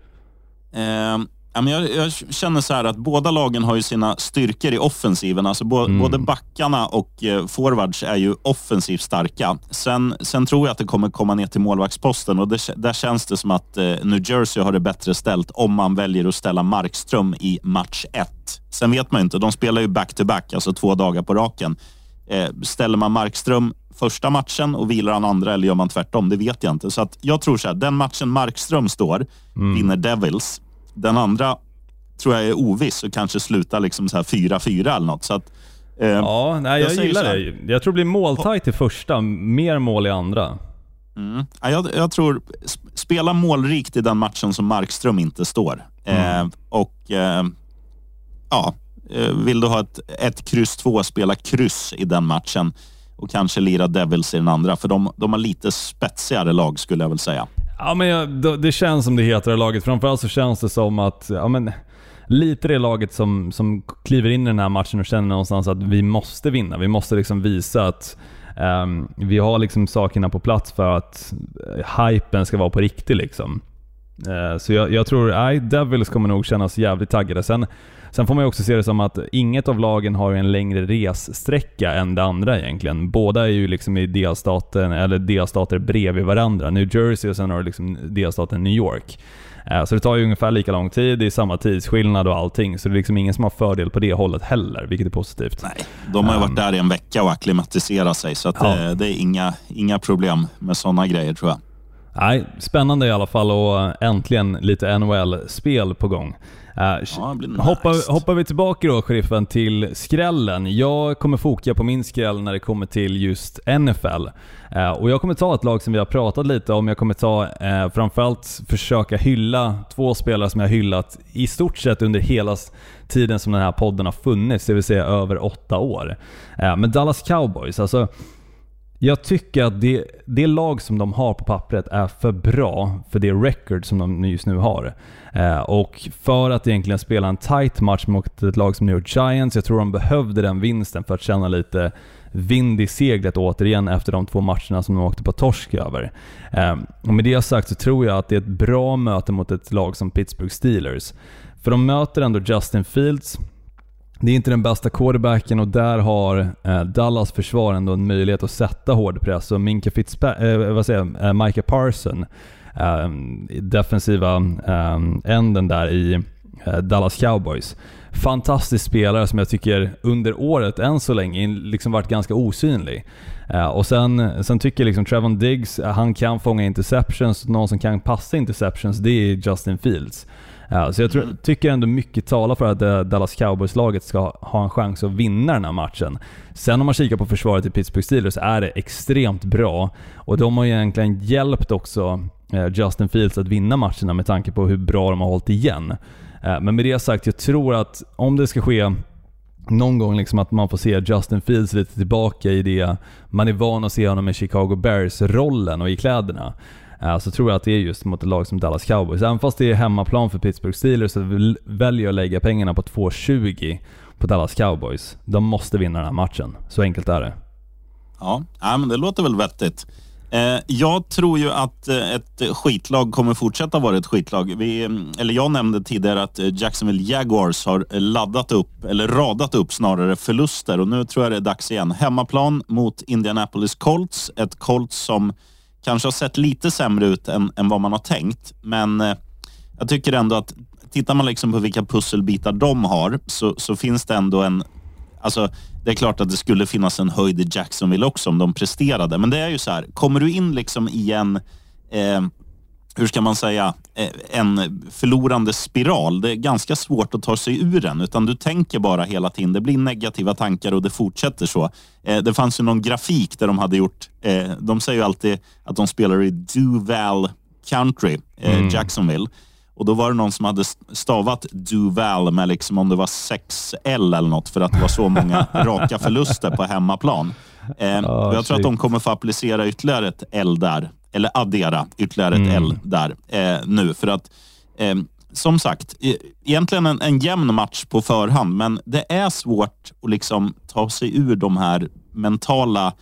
Eh, jag, jag känner så här att båda lagen har ju sina styrkor i offensiven. Alltså bo, mm. både backarna och eh, forwards är ju offensivt starka. Sen, sen tror jag att det kommer komma ner till målvaktsposten. Och det, där känns det som att eh, New Jersey har det bättre ställt om man väljer att ställa Markström i match ett. Sen vet man ju inte. De spelar ju back-to-back, alltså två dagar på raken. Eh, ställer man Markström första matchen och vilar han andra, eller gör man tvärtom? Det vet jag inte. Så att jag tror så här, den matchen Markström står, mm. vinner Devils. Den andra tror jag är oviss och kanske slutar liksom så här fyra fyra eller något. Så att, eh, ja, nej, jag, jag gillar det. Jag tror det blir måltajt i första, mer mål i andra. Mm. Ja, jag, jag tror spela målrikt i den matchen som Markström inte står. Mm. Eh, och eh, ja, vill du ha ett, ett kryss två, spela kryss i den matchen och kanske lira Devils i den andra. För de, de har lite spetsigare lag skulle jag väl säga. Ja, men jag, det känns som det heter laget. Framförallt så känns det som att ja, men, lite det laget som, som kliver in i den här matchen och känner någonstans att vi måste vinna. Vi måste liksom visa att um, vi har liksom sakerna på plats för att uh, hypen ska vara på riktigt liksom. Uh, så jag, jag tror nej, Devils kommer nog kännas jävligt taggade. Sen, sen får man ju också se det som att inget av lagen har en längre ressträcka än det andra egentligen. Båda är ju liksom i delstaten eller delstater bredvid varandra. New Jersey och sen har du liksom delstaten New York. Uh, så det tar ju ungefär lika lång tid, det är samma tidsskillnad och allting. Så det är liksom ingen som har fördel på det hållet heller, vilket är positivt. Nej, de har ju varit um, där i en vecka och akklimatiserat sig. Så att ja. det, det är inga, inga problem med sådana grejer tror jag. Nej, spännande i alla fall och äntligen lite N H L-spel på gång. Uh, ja, hoppar, hoppar vi tillbaka då, sheriffen, till skrällen. Jag kommer foka på min skräll när det kommer till just N F L. Uh, och jag kommer ta ett lag som vi har pratat lite om. Jag kommer ta uh, framförallt försöka hylla två spelare som jag har hyllat i stort sett under hela tiden som den här podden har funnits, det vill säga över åtta år. Uh, men Dallas Cowboys, alltså jag tycker att det, det lag som de har på pappret är för bra för det record som de just nu har. Eh, och för att egentligen spela en tight match mot ett lag som New York Giants, jag tror de behövde den vinsten för att känna lite vind i seglet återigen efter de två matcherna som de åkte på torsk över. Eh, och med det sagt så tror jag att det är ett bra möte mot ett lag som Pittsburgh Steelers. För de möter ändå Justin Fields. Det är inte den bästa quarterbacken och där har eh, Dallas försvar ändå en möjlighet att sätta hård press. Och Minka Fitzpa- eh, vad säger jag, eh, Micah Parson, eh, defensiva eh, änden där i eh, Dallas Cowboys. Fantastisk spelare som jag tycker under året än så länge liksom varit ganska osynlig. Eh, och sen, sen tycker jag liksom Trevon Diggs, han kan fånga interceptions. Någon som kan passa interceptions, det är Justin Fields. Ja, så jag tror, tycker ändå mycket talar för att Dallas Cowboys-laget ska ha en chans att vinna den här matchen. Sen om man kikar på försvaret i Pittsburgh Steelers är det extremt bra. Och de har ju egentligen hjälpt också Justin Fields att vinna matcherna med tanke på hur bra de har hållit igen. Men med det sagt, jag tror att om det ska ske någon gång liksom att man får se Justin Fields lite tillbaka i det man är van att se honom i Chicago Bears-rollen och i kläderna, så tror jag att det är just mot ett lag som Dallas Cowboys. Även fast det är hemmaplan för Pittsburgh Steelers så väljer jag att lägga pengarna på två tjugo på Dallas Cowboys. De måste vinna den här matchen. Så enkelt är det. Ja, ja men det låter väl vettigt. Eh, jag tror ju att ett skitlag kommer fortsätta vara ett skitlag. Vi, eller jag nämnde tidigare att Jacksonville Jaguars har laddat upp, eller radat upp snarare förluster. Och nu tror jag det är dags igen. Hemmaplan mot Indianapolis Colts. Ett Colts som kanske har sett lite sämre ut än, än vad man har tänkt. Men eh, jag tycker ändå att tittar man liksom på vilka pusselbitar de har så, så finns det ändå en... Alltså, det är klart att det skulle finnas en höjd i Jacksonville också om de presterade. Men det är ju så här, kommer du in liksom i en, eh, hur ska man säga, eh, en förlorande spiral. Det är ganska svårt att ta sig ur den. Utan du tänker bara hela tiden. Det blir negativa tankar och det fortsätter så. Eh, det fanns ju någon grafik där de hade gjort, eh, de säger ju alltid att de spelar i Duval Country, eh, mm. Jacksonville. Och då var det någon som hade stavat Duval med liksom om det var sex L eller något för att det var så många raka förluster på hemmaplan. Eh, oh, jag tror att de kommer få applicera ytterligare ett L där. Eller addera ytterligare ett mm. L där eh, nu. För att eh, som sagt, egentligen en, en jämn match på förhand. Men det är svårt att liksom ta sig ur de här mentala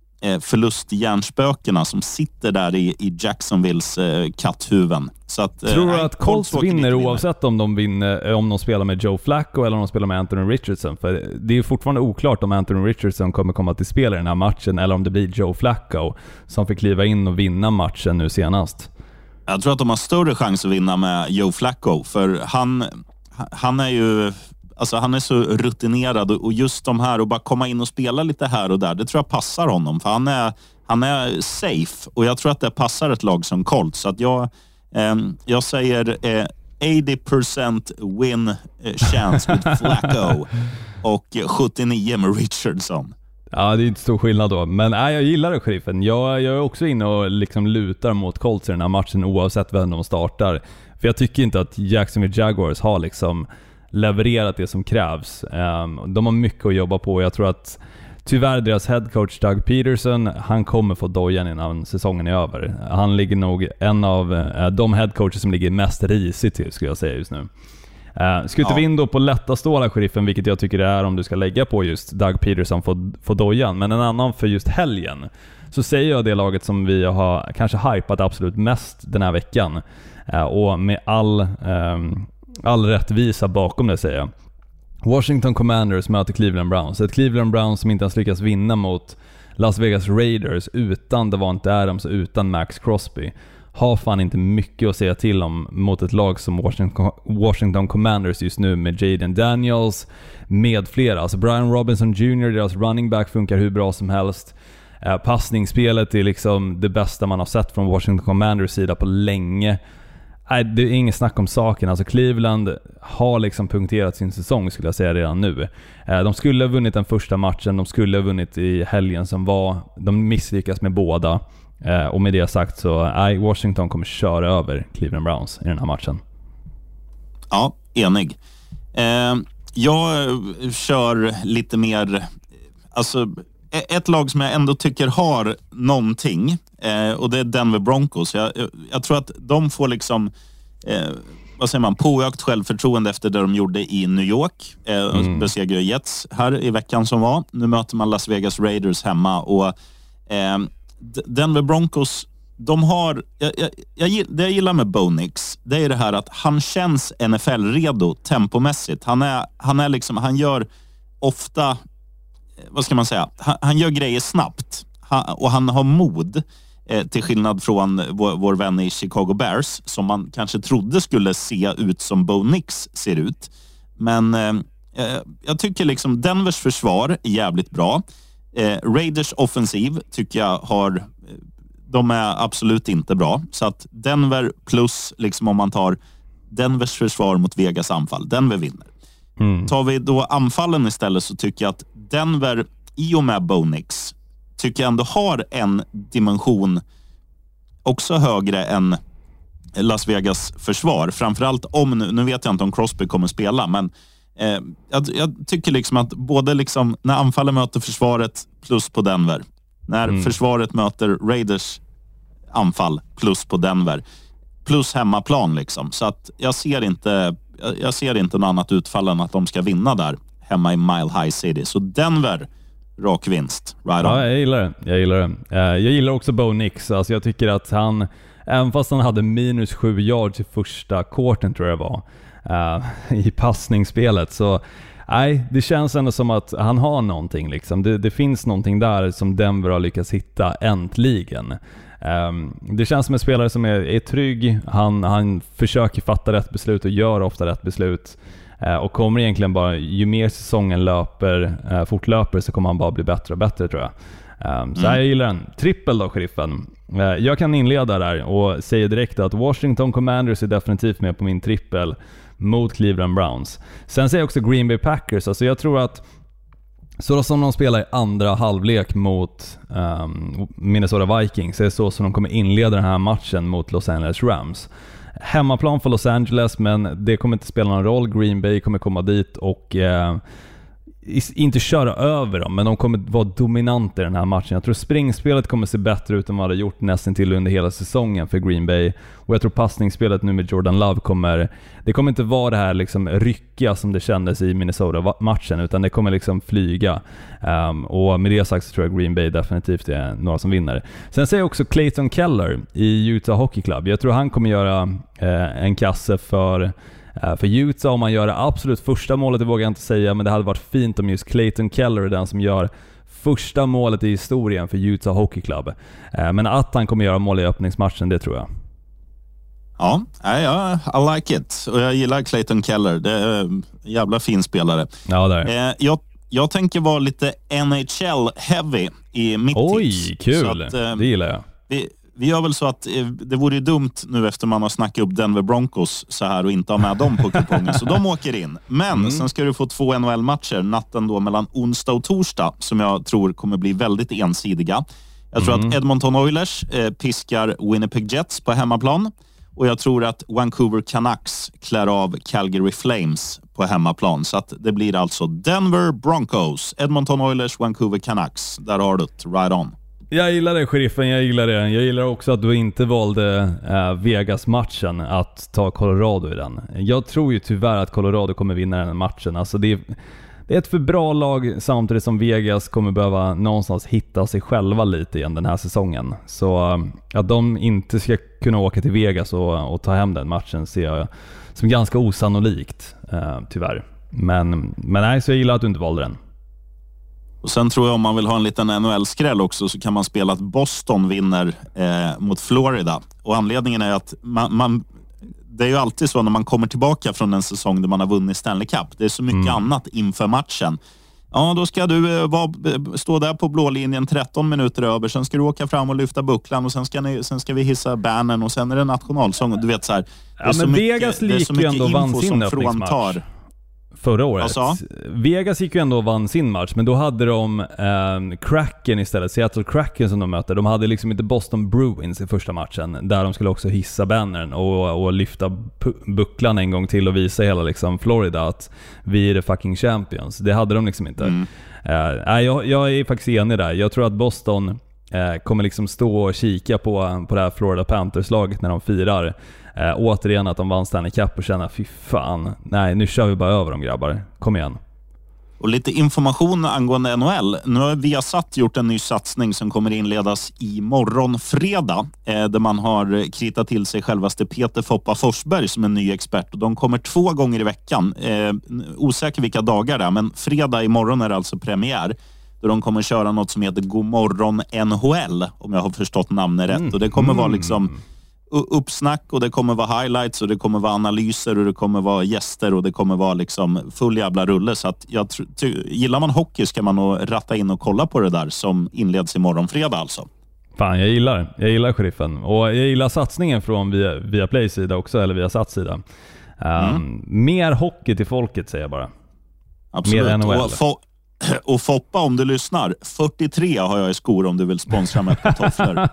förlusthjärnspökena som sitter där i, i Jacksonvilles eh, katthuven. Så att, tror du eh, att Colts vinner oavsett om de vinner, om de spelar med Joe Flacco eller om de spelar med Anthony Richardson? För det är fortfarande oklart om Anthony Richardson kommer komma till spel i den här matchen eller om det blir Joe Flacco som fick kliva in och vinna matchen nu senast. Jag tror att de har större chans att vinna med Joe Flacco för han, han är ju Alltså han är så rutinerad och just de här och bara komma in och spela lite här och där, det tror jag passar honom för han är, han är safe och jag tror att det passar ett lag som Colts. Så att jag, eh, jag säger eh, eighty percent win chance with Flacco och sjuttionio med Richardson. Ja, det är inte stor skillnad då. Men nej, jag gillar det, Sheriffen. Jag, jag är också inne och liksom lutar mot Colts i den här matchen oavsett vem de startar. För jag tycker inte att Jacksonville Jaguars har liksom levererat det som krävs. De har mycket att jobba på. Jag tror att tyvärr deras headcoach Doug Peterson, han kommer få dojan innan säsongen är över. Han ligger nog en av de headcoacher som ligger mest risigt till, skulle jag säga just nu. Skulle vi in då på lätta stålar, Sheriffen, vilket jag tycker det är om du ska lägga på just Doug Peterson för, för dojan, men en annan för just helgen, så säger jag det laget som vi har kanske hypat absolut mest den här veckan, och med all all rättvisa bakom det, säger jag. Washington Commanders möter Cleveland Browns. Ett Cleveland Browns som inte ens lyckas vinna mot Las Vegas Raiders utan Davante Adams och utan Max Crosby. Har fan inte mycket att säga till om mot ett lag som Washington, Washington Commanders just nu med Jaden Daniels med flera. Alltså Brian Robinson junior, deras running back, funkar hur bra som helst. Eh, passningsspelet är liksom det bästa man har sett från Washington Commanders sida på länge. Nej, det är inget snack om saken. Alltså Cleveland har liksom punkterat sin säsong, skulle jag säga redan nu. De skulle ha vunnit den första matchen, de skulle ha vunnit i helgen som var. De misslyckas med båda. Och med det sagt så nej, Washington kommer köra över Cleveland Browns i den här matchen. Ja, enig. Eh, jag kör lite mer... Alltså... Ett lag som jag ändå tycker har någonting, eh, och det är Denver Broncos. Jag, jag, jag tror att de får liksom, eh, vad säger man, påökt självförtroende efter det de gjorde i New York. Eh, mm. Besegrar Jets här i veckan som var. Nu möter man Las Vegas Raiders hemma. Och eh, Denver Broncos, de har, jag, jag, jag, det jag gillar med Bo Nix, det är det här att han känns N F L-redo tempomässigt. Han är, han är liksom, han gör ofta... Vad ska man säga? Han, han gör grejer snabbt. Han, och han har mod. Eh, till skillnad från vår, vår vän i Chicago Bears. Som man kanske trodde skulle se ut som Bo Nix ser ut. Men eh, jag tycker liksom Denvers försvar är jävligt bra. Eh, Raiders offensiv tycker jag har... De är absolut inte bra. Så att Denver plus, liksom om man tar Denvers försvar mot Vegas anfall. Denver vinner. Mm. Tar vi då anfallen istället så tycker jag att Denver i och med Bo Nix tycker jag ändå har en dimension också högre än Las Vegas försvar. Framförallt om, nu vet jag inte om Crosby kommer spela, men eh, jag, jag tycker liksom att både liksom när anfallen möter försvaret plus på Denver, när mm. försvaret möter Raiders anfall plus på Denver, plus hemmaplan liksom. Så att jag ser inte jag, jag ser inte något annat utfall än att de ska vinna där hemma i Mile High City. Så Denver, rak vinst. Right on. Ja, jag gillar det. Jag gillar det. Jag gillar också Bo Nix. Alltså jag tycker att han, även fast han hade minus sju yards i första quarten tror jag det var, uh, i passningsspelet, så nej, det känns ändå som att han har någonting liksom. Det, det finns någonting där som Denver har lyckats hitta äntligen. Um, det känns som en spelare som är, är trygg. Han, han försöker fatta rätt beslut och gör ofta rätt beslut. Uh, och kommer egentligen bara, ju mer säsongen löper, uh, fortlöper, så kommer han bara bli bättre och bättre tror jag. Um, så mm. jag gillar den. Trippel då, sheriffen. Uh, jag kan inleda där och säga direkt att Washington Commanders är definitivt med på min trippel mot Cleveland Browns. Sen säger jag också Green Bay Packers. Alltså jag tror att så som de spelar i andra halvlek mot um, Minnesota Vikings är så som de kommer inleda den här matchen mot Los Angeles Rams. Hemmaplan för Los Angeles, men det kommer inte spela någon roll. Green Bay kommer komma dit och uh, inte köra över dem, men de kommer vara dominanter i den här matchen. Jag tror springspelet kommer se bättre ut än vad det gjort nästan till under hela säsongen för Green Bay. Och jag tror passningsspelet nu med Jordan Love kommer, det kommer inte vara det här liksom ryckiga som det kändes i Minnesota-matchen, utan det kommer liksom flyga. Um, och med det sagt så tror jag Green Bay definitivt är några som vinner. Sen säger jag också Clayton Keller i Utah Hockey Club. Jag tror han kommer göra uh, en kasse för För Utah om man gör det absolut första målet, det vågar jag inte säga, men det hade varit fint om just Clayton Keller är den som gör första målet i historien för Utah Hockey Club. Men att han kommer göra mål i öppningsmatchen, det tror jag. Ja, ja, I like it. Och jag gillar Clayton Keller. Det är en jävla fin spelare. Ja, där. Jag, jag tänker vara lite N H L-heavy i mitt Oj, tips. Oj, kul. Att, det gillar jag. Vi, Vi gör väl så att det vore ju dumt nu efter man har snackat upp Denver Broncos så här och inte ha med dem på kupongen. Så de åker in. Men mm. sen ska du få två N H L-matcher natten då mellan onsdag och torsdag som jag tror kommer bli väldigt ensidiga. Jag tror mm. att Edmonton Oilers eh, piskar Winnipeg Jets på hemmaplan. Och jag tror att Vancouver Canucks klär av Calgary Flames på hemmaplan. Så att det blir alltså Denver Broncos, Edmonton Oilers, Vancouver Canucks. Där har du det, right on. Jag gillar det, sheriffen, jag gillar det. Jag gillar också att du inte valde äh, Vegas-matchen att ta Colorado i den. Jag tror ju tyvärr att Colorado kommer vinna den matchen. Alltså det är, det är ett för bra lag samtidigt som Vegas kommer behöva någonstans hitta sig själva lite igen den här säsongen. Så äh, att de inte ska kunna åka till Vegas och, och ta hem den matchen ser jag som ganska osannolikt, äh, tyvärr. Men, men nej, så jag gillar att du inte valde den. Och sen tror jag om man vill ha en liten N H L-skräll också så kan man spela att Boston vinner eh, mot Florida. Och anledningen är att man, man, det är ju alltid så när man kommer tillbaka från en säsong där man har vunnit Stanley Cup. Det är så mycket mm. annat inför matchen. Ja, då ska du eh, var, stå där på blå linjen tretton minuter över. Sen ska du åka fram och lyfta bucklan och sen ska, ni, sen ska vi hissa bannern och sen är det nationalsång. Och du vet så här, ja, det är så mycket, Vegas det är så mycket info som fråntar. Förra året. Alltså? Vegas gick ju ändå och vann sin match, men då hade de eh, Kraken istället, Seattle Kraken som de möter. De hade liksom inte Boston Bruins i första matchen, där de skulle också hissa bannern och, och lyfta pu- bucklan en gång till och visa hela liksom Florida att vi är the fucking champions. Det hade de liksom inte. Mm. Eh, jag, jag är faktiskt enig där. Jag tror att Boston eh, kommer liksom stå och kika på, på det här Florida Panthers-laget när de firar. Äh, återigen att de vann Stanley Cup och känna fy fan, nej nu kör vi bara över dem grabbar, kom igen. Och lite information angående N H L. Nu har Viasat gjort en ny satsning som kommer inledas i morgon fredag eh, där man har kritat till sig självaste Peter Foppa Forsberg som en ny expert och de kommer två gånger i veckan. Eh, osäker vilka dagar det är, men fredag imorgon är det alltså premiär då de kommer köra något som heter Godmorgon N H L om jag har förstått namnet rätt. Och det kommer vara liksom uppsnack och det kommer vara highlights och det kommer vara analyser och det kommer vara gäster och det kommer vara liksom full jävla rulle. Så att jag tr- ty- gillar man hockey ska man nog ratta in och kolla på det där som inleds imorgon fredag alltså. Fan, jag gillar, jag gillar sheriffen och jag gillar satsningen från via, via Play-sida också, eller via Sats-sida. Um, mm. Mer hockey till folket, säger jag bara. Absolut. Mer N H L. Och, fo- och Foppa, om du lyssnar, fyrtiotre har jag i skor om du vill sponsra med ett par tofflor.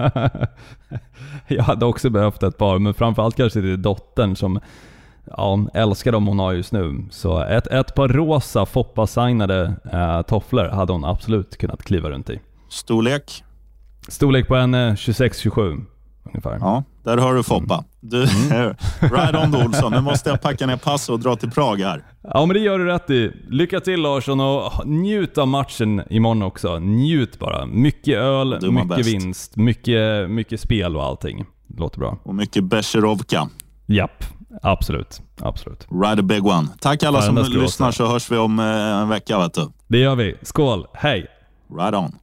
Jag hade också behövt ett par, men framförallt kanske det är dottern som ja, älskar dem hon har just nu. Så ett, ett par rosa Foppa-signade uh, tofflor hade hon absolut kunnat kliva runt i. Storlek? Storlek på en uh, tjugosex tjugosju ungefär. Ja, där har du Foppa. Mm. Du, mm. Right on då, Olsson. Nu måste jag packa ner pass och dra till Prag här. Ja, men det gör du rätt i. Lycka till, Larsson, och njut av matchen imorgon också. Njut bara. Mycket öl, mycket bäst. vinst, mycket, mycket spel och allting. Det låter bra. Och mycket Becherovka. Japp, absolut. absolut. Right a big one. Tack alla som lyssnar, så hörs vi om en vecka, vet du. Det gör vi. Skål, hej! Right on.